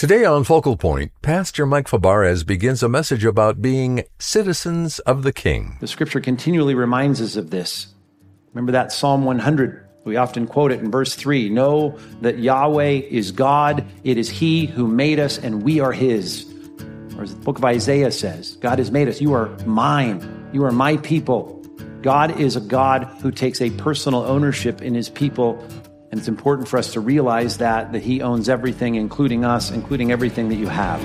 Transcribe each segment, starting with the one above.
Today on Focal Point, Pastor Mike Fabarez begins a message about being citizens of the King. The scripture continually reminds us of this. Remember that Psalm 100? We often quote it in verse 3. Know that Yahweh is God. It is He who made us, and we are His. Or as the book of Isaiah says, God has made us. You are mine. You are my people. God is a God who takes a personal ownership in His people. And it's important for us to realize that He owns everything, including us, including everything that you have.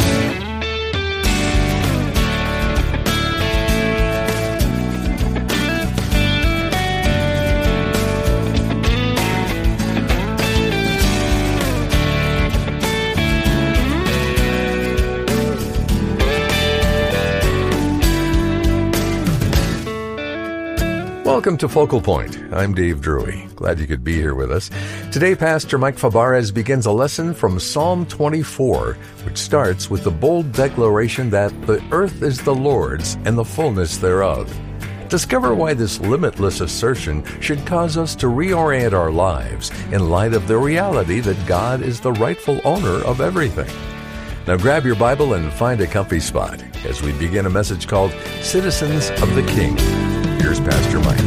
Welcome to Focal Point. I'm Dave Drury. Glad you could be here with us. Today, Pastor Mike Fabarez begins a lesson from Psalm 24, which starts with the bold declaration that the earth is the Lord's and the fullness thereof. Discover why this limitless assertion should cause us to reorient our lives in light of the reality that God is the rightful owner of everything. Now grab your Bible and find a comfy spot as we begin a message called Citizens of the King. Here's Pastor Mike.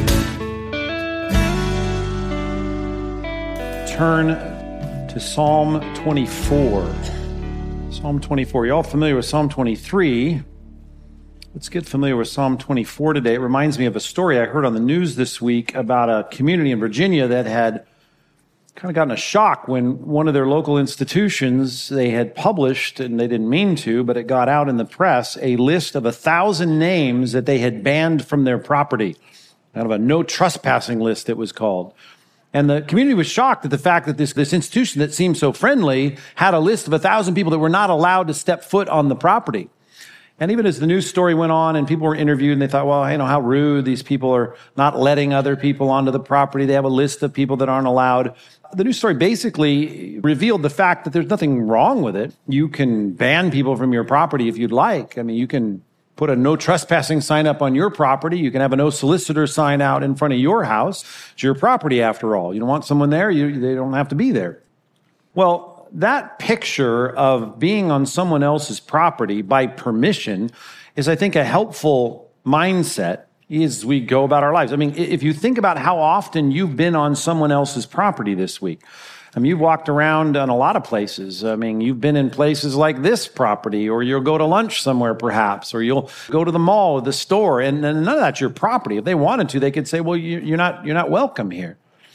Turn to Psalm 24. Psalm 24. You're all familiar with Psalm 23. Let's get familiar with Psalm 24 today. It reminds me of a story I heard on the news this week about a community in Virginia that had kind of gotten a shock when one of their local institutions, they had published, and they didn't mean to, but it got out in the press, a list of 1,000 names that they had banned from their property. Kind of a no trespassing list, it was called. And the community was shocked at the fact that this institution that seemed so friendly had a list of 1,000 people that were not allowed to step foot on the property. And even as the news story went on and people were interviewed and they thought, well, how rude. These people are not letting other people onto the property. They have a list of people that aren't allowed. The news story basically revealed the fact that there's nothing wrong with it. You can ban people from your property if you'd like. You can put a no trespassing sign up on your property. You can have a no solicitor sign out in front of your house. It's your property after all. You don't want someone there, they don't have to be there. Well, that picture of being on someone else's property by permission is, I think, a helpful mindset as we go about our lives. If you think about how often you've been on someone else's property this week, you've walked around in a lot of places. You've been in places like this property, or you'll go to lunch somewhere perhaps, or you'll go to the mall or the store, and none of that's your property. If they wanted to, they could say, well, you're not welcome here.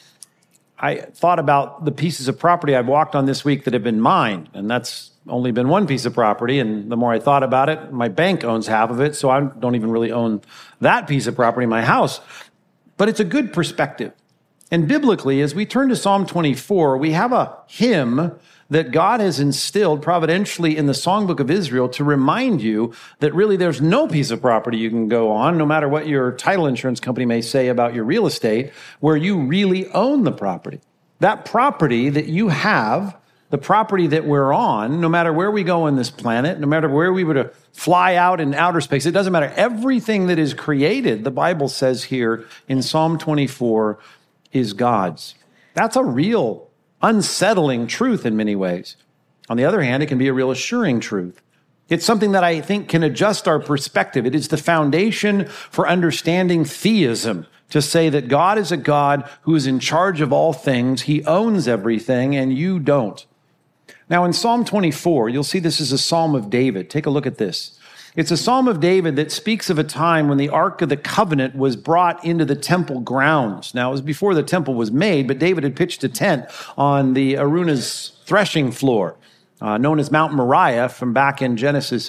I thought about the pieces of property I've walked on this week that have been mine, and that's only been one piece of property, and the more I thought about it, my bank owns half of it, so I don't even really own that piece of property, my house. But it's a good perspective. And biblically, as we turn to Psalm 24, we have a hymn that God has instilled providentially in the Songbook of Israel to remind you that really there's no piece of property you can go on, no matter what your title insurance company may say about your real estate, where you really own the property. That property that you have, the property that we're on, no matter where we go on this planet, no matter where we were to fly out in outer space, it doesn't matter. Everything that is created, the Bible says here in Psalm 24, is God's. That's a real unsettling truth in many ways. On the other hand, it can be a real assuring truth. It's something that I think can adjust our perspective. It is the foundation for understanding theism, to say that God is a God who is in charge of all things. He owns everything, and you don't. Now, in Psalm 24, you'll see this is a Psalm of David. Take a look at this. It's a Psalm of David that speaks of a time when the Ark of the Covenant was brought into the temple grounds. Now, it was before the temple was made, but David had pitched a tent on the Araunah's threshing floor, known as Mount Moriah, from back in Genesis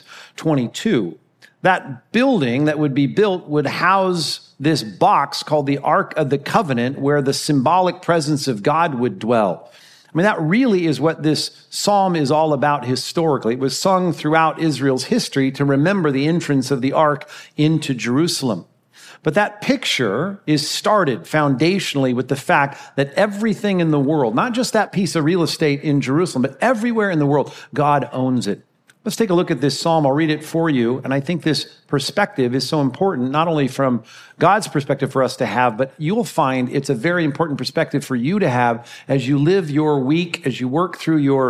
22. That building that would be built would house this box called the Ark of the Covenant, where the symbolic presence of God would dwell. That really is what this psalm is all about historically. It was sung throughout Israel's history to remember the entrance of the ark into Jerusalem. But that picture is started foundationally with the fact that everything in the world, not just that piece of real estate in Jerusalem, but everywhere in the world, God owns it. Let's take a look at this psalm. I'll read it for you. And I think this perspective is so important, not only from God's perspective for us to have, but you'll find it's a very important perspective for you to have as you live your week, as you work through your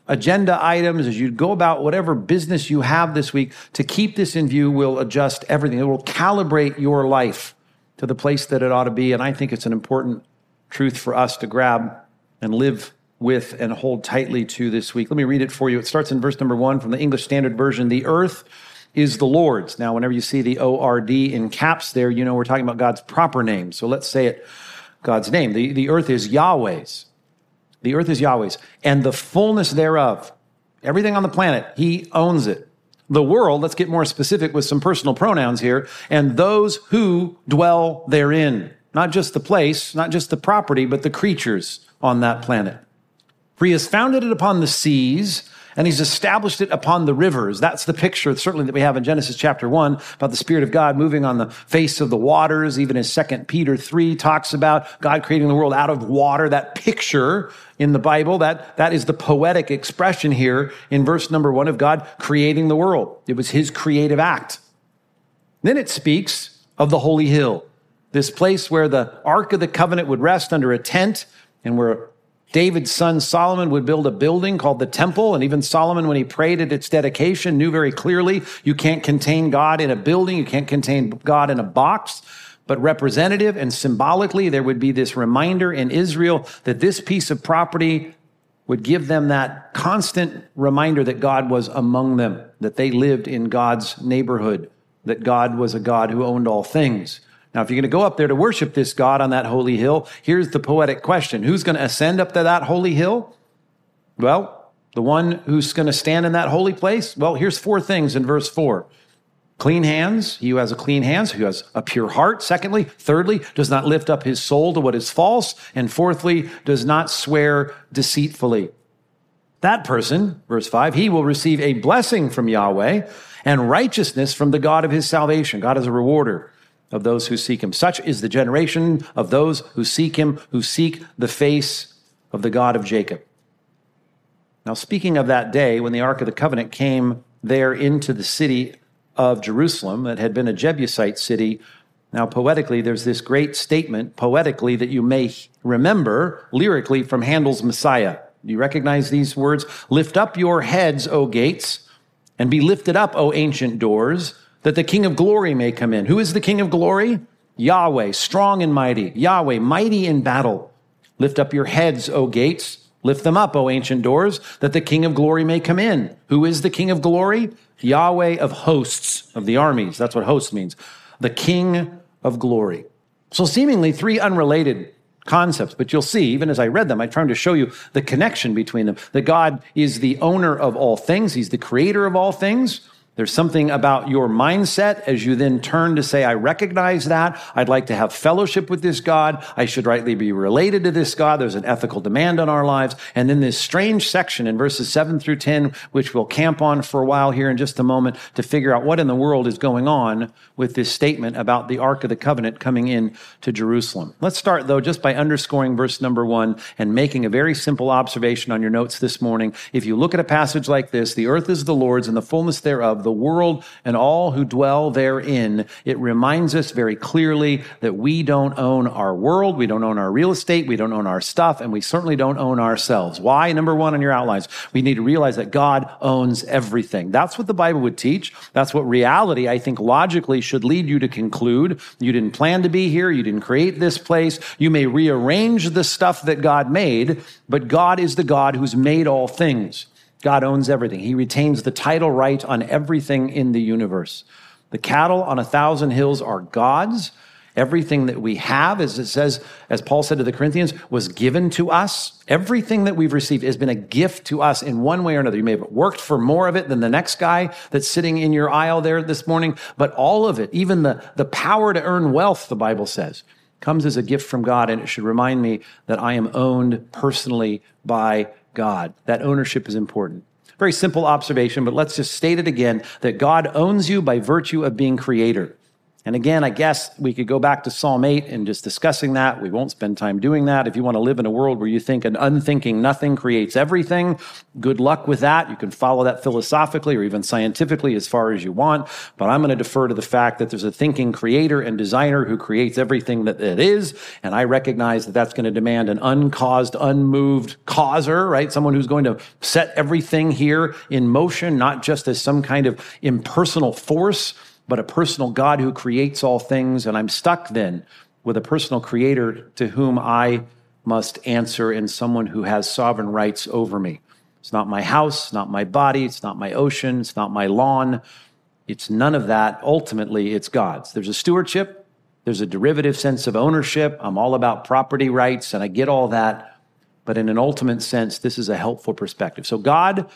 agenda items, as you go about whatever business you have this week, to keep this in view will adjust everything. It will calibrate your life to the place that it ought to be. And I think it's an important truth for us to grab and live with and hold tightly to this week. Let me read it for you. It starts in verse number 1 from the English Standard Version. The earth is the Lord's. Now, whenever you see the O-R-D in caps there, you know we're talking about God's proper name. So let's say it God's name. The earth is Yahweh's. The earth is Yahweh's, and the fullness thereof. Everything on the planet, he owns it. The world, let's get more specific with some personal pronouns here, and those who dwell therein. Not just the place, not just the property, but the creatures on that planet. For he has founded it upon the seas, and he's established it upon the rivers. That's the picture, certainly, that we have in Genesis chapter 1 about the Spirit of God moving on the face of the waters. Even as 2 Peter 3 talks about God creating the world out of water. That picture in the Bible, that is the poetic expression here in verse number 1 of God creating the world. It was his creative act. Then it speaks of the holy hill, this place where the Ark of the Covenant would rest under a tent and where David's son Solomon would build a building called the temple. And even Solomon, when he prayed at its dedication, knew very clearly you can't contain God in a building. You can't contain God in a box. But representative and symbolically, there would be this reminder in Israel that this piece of property would give them that constant reminder that God was among them, that they lived in God's neighborhood, that God was a God who owned all things. Now, if you're going to go up there to worship this God on that holy hill, here's the poetic question. Who's going to ascend up to that holy hill? Well, the one who's going to stand in that holy place? Well, here's 4 things in verse 4. Clean hands, he who has a clean hands, who has a pure heart. Secondly, thirdly, does not lift up his soul to what is false. And fourthly, does not swear deceitfully. That person, verse 5, he will receive a blessing from Yahweh and righteousness from the God of his salvation. God is a rewarder of those who seek him. Such is the generation of those who seek him, who seek the face of the God of Jacob. Now, speaking of that day when the Ark of the Covenant came there into the city of Jerusalem that had been a Jebusite city, now poetically, there's this great statement, poetically, that you may remember lyrically from Handel's Messiah. Do you recognize these words? Lift up your heads, O gates, and be lifted up, O ancient doors, that the King of glory may come in. Who is the King of glory? Yahweh, strong and mighty. Yahweh, mighty in battle. Lift up your heads, O gates. Lift them up, O ancient doors, that the King of glory may come in. Who is the King of glory? Yahweh of hosts, of the armies. That's what host means. The King of glory. So seemingly 3 unrelated concepts, but you'll see, even as I read them, I'm trying to show you the connection between them, that God is the owner of all things. He's the creator of all things. There's something about your mindset as you then turn to say, I recognize that. I'd like to have fellowship with this God. I should rightly be related to this God. There's an ethical demand on our lives. And then this strange section in verses 7 through 10, which we'll camp on for a while here in just a moment to figure out what in the world is going on with this statement about the Ark of the Covenant coming in to Jerusalem. Let's start, though, just by underscoring verse number 1 and making a very simple observation on your notes this morning. If you look at a passage like this, the earth is the Lord's and the fullness thereof, the world and all who dwell therein, it reminds us very clearly that we don't own our world, we don't own our real estate, we don't own our stuff, and we certainly don't own ourselves. Why? Number 1 on your outlines, we need to realize that God owns everything. That's what the Bible would teach. That's what reality, I think, logically should lead you to conclude. You didn't plan to be here. You didn't create this place. You may rearrange the stuff that God made, but God is the God who's made all things. God owns everything. He retains the title right on everything in the universe. The cattle on 1,000 hills are God's. Everything that we have, as it says, as Paul said to the Corinthians, was given to us. Everything that we've received has been a gift to us in one way or another. You may have worked for more of it than the next guy that's sitting in your aisle there this morning, but all of it, even the power to earn wealth, the Bible says, comes as a gift from God, and it should remind me that I am owned personally by God. That ownership is important. Very simple observation, but let's just state it again, that God owns you by virtue of being creator. And again, I guess we could go back to Psalm 8 and just discussing that. We won't spend time doing that. If you want to live in a world where you think an unthinking nothing creates everything, good luck with that. You can follow that philosophically or even scientifically as far as you want. But I'm going to defer to the fact that there's a thinking creator and designer who creates everything that it is. And I recognize that that's going to demand an uncaused, unmoved causer, right? Someone who's going to set everything here in motion, not just as some kind of impersonal force, but a personal God who creates all things. And I'm stuck then with a personal creator to whom I must answer, and someone who has sovereign rights over me. It's not my house, not my body, it's not my ocean, it's not my lawn. It's none of that. Ultimately, it's God's. There's a stewardship. There's a derivative sense of ownership. I'm all about property rights, and I get all that. But in an ultimate sense, this is a helpful perspective. So God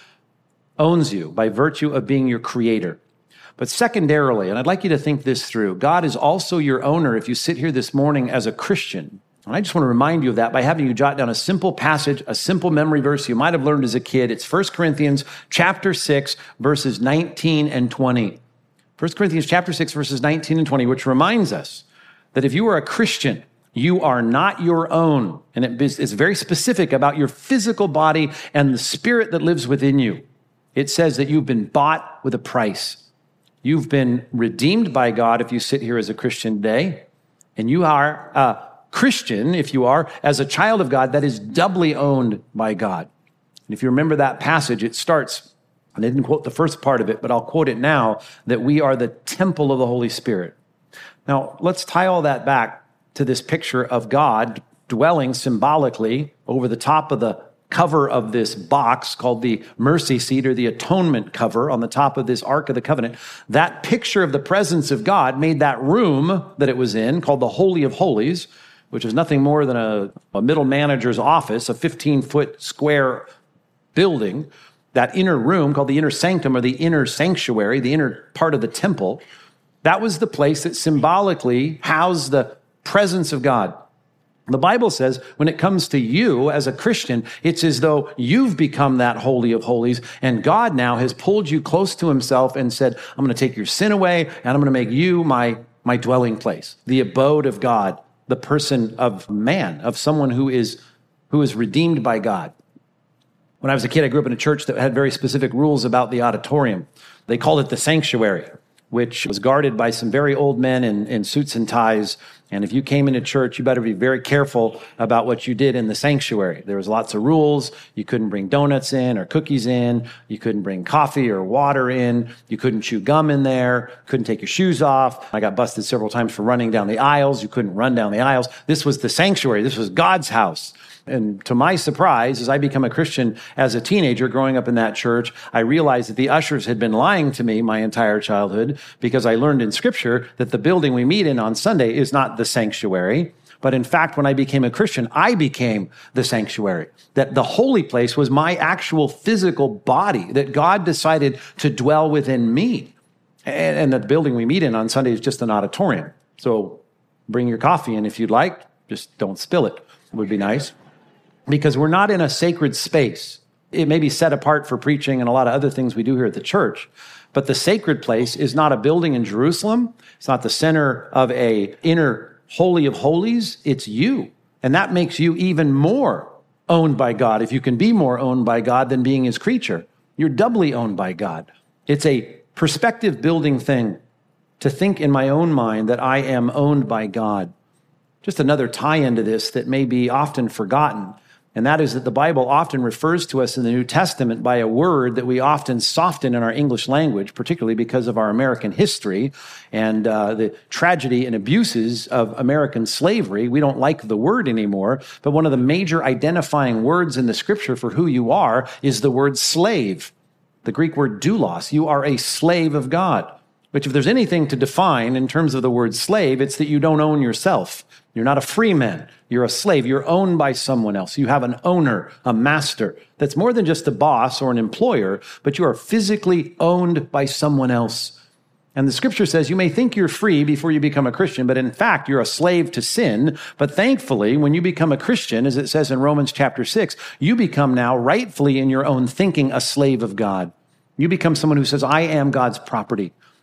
owns you by virtue of being your creator. But secondarily, and I'd like you to think this through, God is also your owner if you sit here this morning as a Christian. And I just want to remind you of that by having you jot down a simple passage, a simple memory verse you might have learned as a kid. It's 1 Corinthians chapter 6, verses 19 and 20. 1 Corinthians chapter 6, verses 19 and 20, which reminds us that if you are a Christian, you are not your own. And it's very specific about your physical body and the spirit that lives within you. It says that you've been bought with a price. You've been redeemed by God if you sit here as a Christian today, and you are a Christian if you are as a child of God that is doubly owned by God. And if you remember that passage, it starts, and I didn't quote the first part of it, but I'll quote it now, that we are the temple of the Holy Spirit. Now, let's tie all that back to this picture of God dwelling symbolically over the top of the cover of this box called the mercy seat, or the atonement cover on the top of this Ark of the Covenant. That picture of the presence of God made that room that it was in, called the Holy of Holies, which is nothing more than a middle manager's office, a 15-foot square building. That inner room, called the inner sanctum or the inner sanctuary, the inner part of the temple, that was the place that symbolically housed the presence of God. The Bible says when it comes to you as a Christian, it's as though you've become that Holy of Holies, and God now has pulled you close to himself and said, I'm going to take your sin away, and I'm going to make you my dwelling place, the abode of God, the person of man, of someone who is redeemed by God. When I was a kid, I grew up in a church that had very specific rules about the auditorium. They called it the sanctuary, which was guarded by some very old men in suits and ties. And if you came into church, you better be very careful about what you did in the sanctuary. There was lots of rules. You couldn't bring donuts in or cookies in. You couldn't bring coffee or water in. You couldn't chew gum in there. Couldn't take your shoes off. I got busted several times for running down the aisles. You couldn't run down the aisles. This was the sanctuary. This was God's house. And to my surprise, as I become a Christian as a teenager growing up in that church, I realized that the ushers had been lying to me my entire childhood, because I learned in Scripture that the building we meet in on Sunday is not the sanctuary. But in fact, when I became a Christian, I became the sanctuary. That the holy place was my actual physical body, that God decided to dwell within me. And the building we meet in on Sunday is just an auditorium. So bring your coffee in if you'd like. Just don't spill it. It would be nice. Because we're not in a sacred space. It may be set apart for preaching and a lot of other things we do here at the church. But the sacred place is not a building in Jerusalem. It's not the center of a inner Holy of Holies. It's you. And that makes you even more owned by God. If you can be more owned by God than being his creature, you're doubly owned by God. It's a perspective building thing to think in my own mind that I am owned by God. Just another tie into this that may be often forgotten. And that is that the Bible often refers to us in the New Testament by a word that we often soften in our English language, particularly because of our American history and the tragedy and abuses of American slavery. We don't like the word anymore, but one of the major identifying words in the Scripture for who you are is the word slave, the Greek word doulos. You are a slave of God, which if there's anything to define in terms of the word slave, it's that you don't own yourself. You're not a free man. You're a slave. You're owned by someone else. You have an owner, a master. That's more than just a boss or an employer, but you are physically owned by someone else. And the Scripture says you may think you're free before you become a Christian, but in fact, you're a slave to sin. But thankfully, when you become a Christian, as it says in Romans chapter 6, you become now rightfully in your own thinking a slave of God. You become someone who says, I am God's property.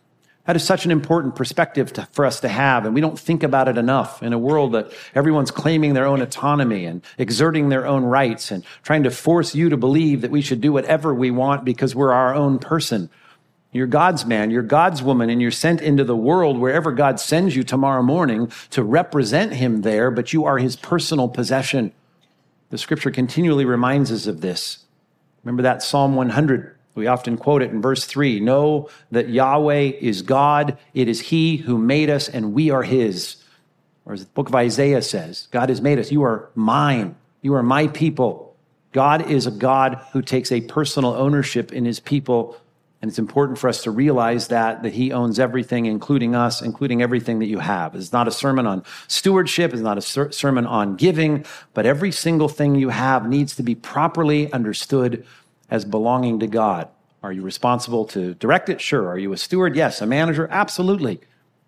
That is such an important perspective for us to have, and we don't think about it enough in a world that everyone's claiming their own autonomy and exerting their own rights and trying to force you to believe that we should do whatever we want because we're our own person. You're God's man, you're God's woman, and you're sent into the world wherever God sends you tomorrow morning to represent him there, but you are his personal possession. The scripture continually reminds us of this. Remember that Psalm 100? We often quote it in verse 3. Know that Yahweh is God. It is he who made us, and we are his. Or as the book of Isaiah says, God has made us. You are mine. You are my people. God is a God who takes a personal ownership in his people. And it's important for us to realize that he owns everything, including us, including everything that you have. It's not a sermon on stewardship. It's not a sermon on giving. But every single thing you have needs to be properly understood as belonging to God. Are you responsible to direct it? Sure. Are you a steward? Yes. A manager? Absolutely.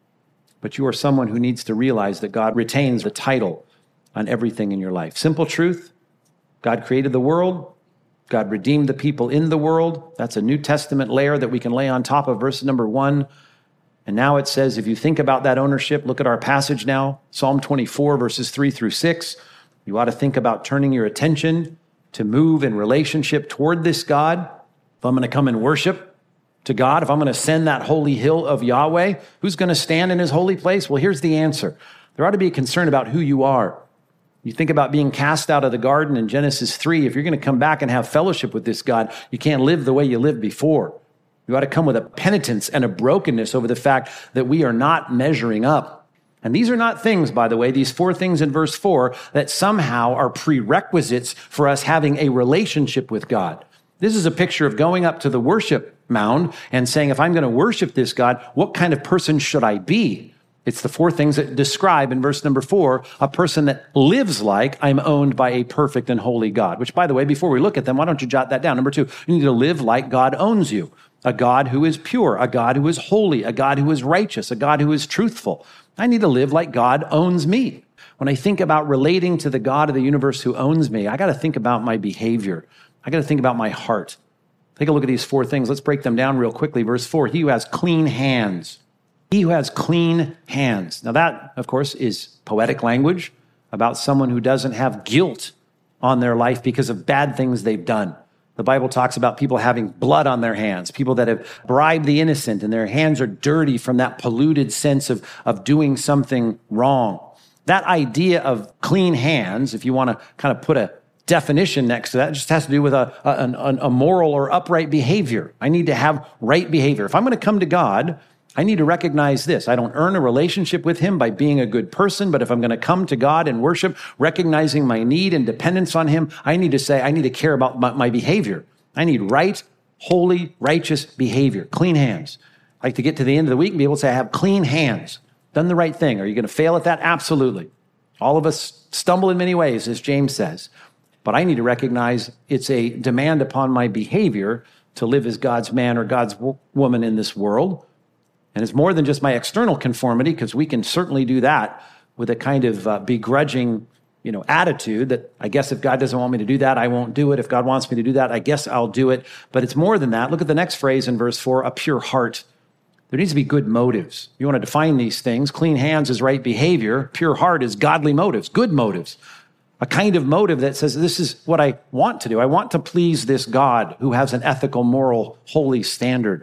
But you are someone who needs to realize that God retains the title on everything in your life. Simple truth. God created the world. God redeemed the people in the world. That's a New Testament layer that we can lay on top of verse number 1. And now it says, if you think about that ownership, look at our passage now, Psalm 24, verses 3 through 6. You ought to think about turning your attention to move in relationship toward this God. If I'm going to come and worship to God, if I'm going to ascend that holy hill of Yahweh, who's going to stand in his holy place? Well, here's the answer. There ought to be a concern about who you are. You think about being cast out of the garden in Genesis 3. If you're going to come back and have fellowship with this God, you can't live the way you lived before. You ought to come with a penitence and a brokenness over the fact that we are not measuring up. And these are not things, by the way, these 4 things in verse 4 that somehow are prerequisites for us having a relationship with God. This is a picture of going up to the worship mound and saying, if I'm going to worship this God, what kind of person should I be? It's the 4 things that describe in verse number 4, a person that lives like I'm owned by a perfect and holy God, which, by the way, before we look at them, why don't you jot that down? Number 2, you need to live like God owns you, a God who is pure, a God who is holy, a God who is righteous, a God who is truthful. I need to live like God owns me. When I think about relating to the God of the universe who owns me, I got to think about my behavior. I got to think about my heart. Take a look at these 4 things. Let's break them down real quickly. Verse 4, he who has clean hands. He who has clean hands. Now that, of course, is poetic language about someone who doesn't have guilt on their life because of bad things they've done. The Bible talks about people having blood on their hands, people that have bribed the innocent and their hands are dirty from that polluted sense of doing something wrong. That idea of clean hands, if you want to kind of put a definition next to that, just has to do with a moral or upright behavior. I need to have right behavior. If I'm going to come to God, I need to recognize this. I don't earn a relationship with him by being a good person, but if I'm going to come to God and worship, recognizing my need and dependence on him, I need to say, I need to care about my behavior. I need right, holy, righteous behavior, clean hands. I like to get to the end of the week and be able to say, I have clean hands, done the right thing. Are you going to fail at that? Absolutely. All of us stumble in many ways, as James says. But I need to recognize it's a demand upon my behavior to live as God's man or God's woman in this world. And it's more than just my external conformity, because we can certainly do that with a kind of begrudging, attitude that I guess if God doesn't want me to do that, I won't do it. If God wants me to do that, I guess I'll do it. But it's more than that. Look at the next phrase in verse 4, a pure heart. There needs to be good motives. You want to define these things. Clean hands is right behavior. Pure heart is godly motives, good motives. A kind of motive that says, this is what I want to do. I want to please this God who has an ethical, moral, holy standard.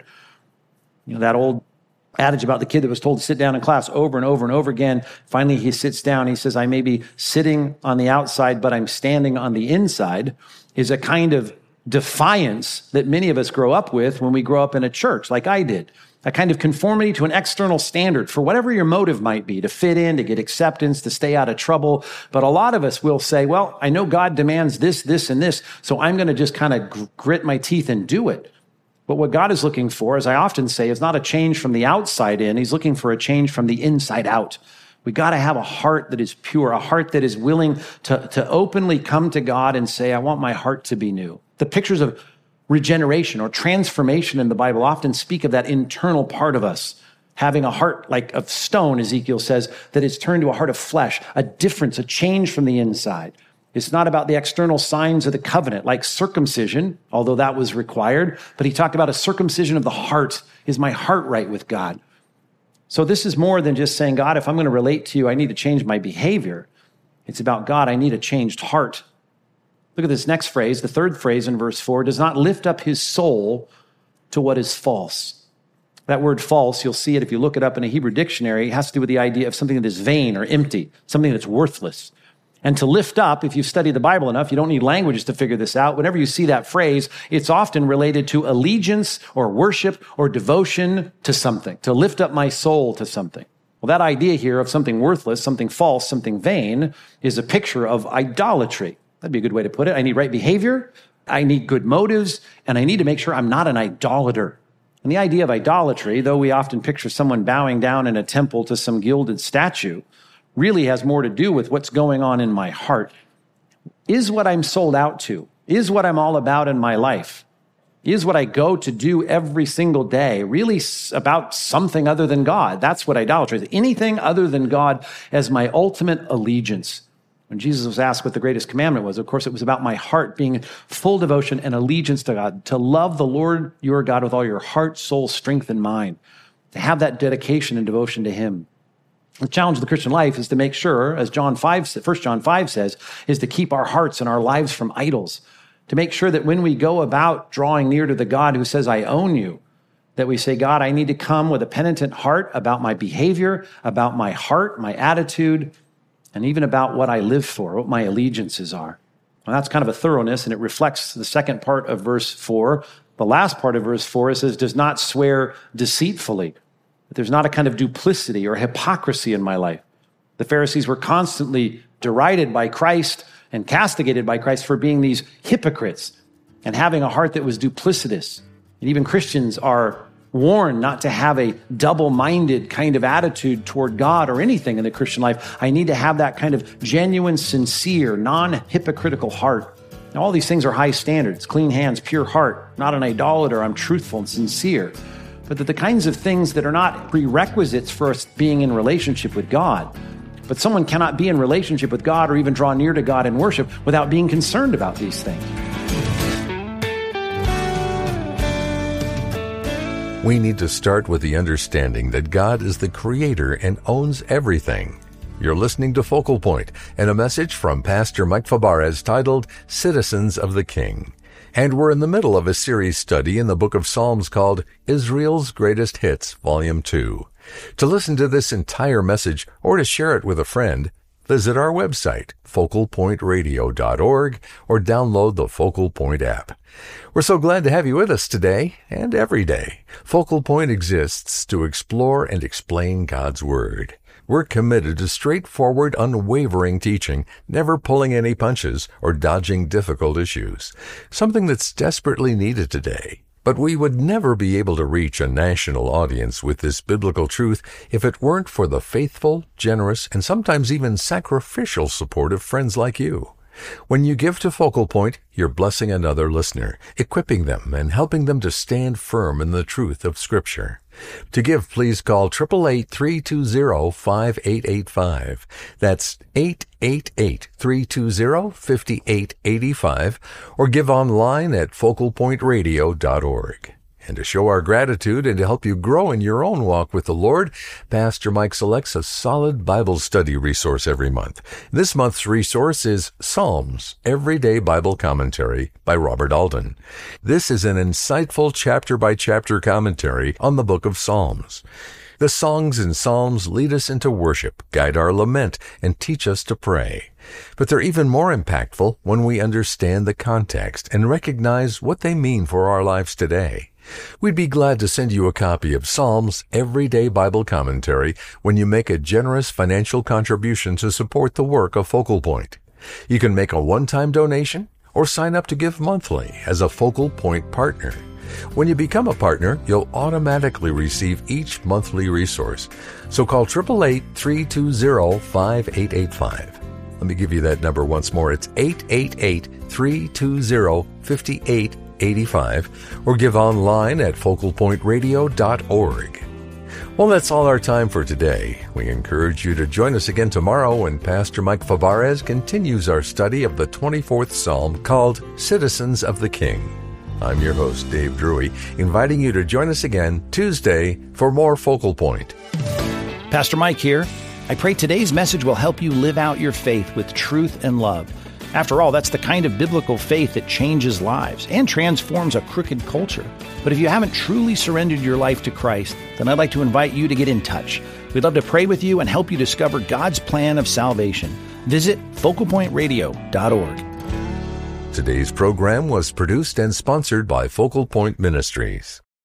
That old adage about the kid that was told to sit down in class over and over and over again. Finally, he sits down. He says, I may be sitting on the outside, but I'm standing on the inside, is a kind of defiance that many of us grow up with when we grow up in a church, like I did. A kind of conformity to an external standard for whatever your motive might be, to fit in, to get acceptance, to stay out of trouble. But a lot of us will say, well, I know God demands this, this, and this, so I'm going to just kind of grit my teeth and do it. But what God is looking for, as I often say, is not a change from the outside in. He's looking for a change from the inside out. We got to have a heart that is pure, a heart that is willing to openly come to God and say, I want my heart to be new. The pictures of regeneration or transformation in the Bible often speak of that internal part of us, having a heart like of stone, Ezekiel says, that is turned to a heart of flesh, a difference, a change from the inside. It's not about the external signs of the covenant, like circumcision, although that was required, but he talked about a circumcision of the heart. Is my heart right with God? So this is more than just saying, God, if I'm going to relate to you, I need to change my behavior. It's about, God, I need a changed heart. Look at this next phrase, the third phrase in verse 4, does not lift up his soul to what is false. That word false, you'll see it if you look it up in a Hebrew dictionary, it has to do with the idea of something that is vain or empty, something that's worthless. And to lift up, if you've studied the Bible enough, you don't need languages to figure this out. Whenever you see that phrase, it's often related to allegiance or worship or devotion to something, to lift up my soul to something. Well, that idea here of something worthless, something false, something vain is a picture of idolatry. That'd be a good way to put it. I need right behavior, I need good motives, and I need to make sure I'm not an idolater. And the idea of idolatry, though we often picture someone bowing down in a temple to some gilded statue, really has more to do with what's going on in my heart. Is what I'm sold out to, is what I'm all about in my life, is what I go to do every single day really about something other than God? That's what idolatry is. Anything other than God as my ultimate allegiance. When Jesus was asked what the greatest commandment was, of course, it was about my heart being full devotion and allegiance to God, to love the Lord your God with all your heart, soul, strength, and mind, to have that dedication and devotion to him. The challenge of the Christian life is to make sure, as 1 John 5 says, is to keep our hearts and our lives from idols, to make sure that when we go about drawing near to the God who says, I own you, that we say, God, I need to come with a penitent heart about my behavior, about my heart, my attitude, and even about what I live for, what my allegiances are. Well, that's kind of a thoroughness, and it reflects the second part of verse 4. The last part of verse 4, it says, does not swear deceitfully. That there's not a kind of duplicity or hypocrisy in my life. The Pharisees were constantly derided by Christ and castigated by Christ for being these hypocrites and having a heart that was duplicitous. And even Christians are warned not to have a double-minded kind of attitude toward God or anything in the Christian life. I need to have that kind of genuine, sincere, non-hypocritical heart. Now, all these things are high standards, clean hands, pure heart, not an idolater. I'm truthful and sincere. But that the kinds of things that are not prerequisites for us being in relationship with God. But someone cannot be in relationship with God or even draw near to God in worship without being concerned about these things. We need to start with the understanding that God is the creator and owns everything. You're listening to Focal Point and a message from Pastor Mike Fabarez titled Citizens of the King. And we're in the middle of a series study in the book of Psalms called Israel's Greatest Hits, Volume 2. To listen to this entire message or to share it with a friend, visit our website, focalpointradio.org, or download the Focal Point app. We're so glad to have you with us today and every day. Focal Point exists to explore and explain God's Word. We're committed to straightforward, unwavering teaching, never pulling any punches or dodging difficult issues, something that's desperately needed today. But we would never be able to reach a national audience with this biblical truth if it weren't for the faithful, generous, and sometimes even sacrificial support of friends like you. When you give to Focal Point, you're blessing another listener, equipping them and helping them to stand firm in the truth of Scripture. To give, please call 888-320-5885. That's 888-320-5885, or give online at focalpointradio.org. And to show our gratitude and to help you grow in your own walk with the Lord, Pastor Mike selects a solid Bible study resource every month. This month's resource is Psalms, Everyday Bible Commentary by Robert Alden. This is an insightful chapter-by-chapter commentary on the book of Psalms. The songs in Psalms lead us into worship, guide our lament, and teach us to pray. But they're even more impactful when we understand the context and recognize what they mean for our lives today. We'd be glad to send you a copy of Psalms Everyday Bible Commentary when you make a generous financial contribution to support the work of Focal Point. You can make a one-time donation or sign up to give monthly as a Focal Point partner. When you become a partner, you'll automatically receive each monthly resource. So call 888-320-5885. Let me give you that number once more. It's 888-320-5885. Or give online at focalpointradio.org. Well, that's all our time for today. We encourage you to join us again tomorrow when Pastor Mike Fabarez continues our study of the 24th Psalm called Citizens of the King. I'm your host, Dave Drury, inviting you to join us again Tuesday for more Focal Point. Pastor Mike here. I pray today's message will help you live out your faith with truth and love. After all, that's the kind of biblical faith that changes lives and transforms a crooked culture. But if you haven't truly surrendered your life to Christ, then I'd like to invite you to get in touch. We'd love to pray with you and help you discover God's plan of salvation. Visit FocalPointRadio.org. Today's program was produced and sponsored by Focal Point Ministries.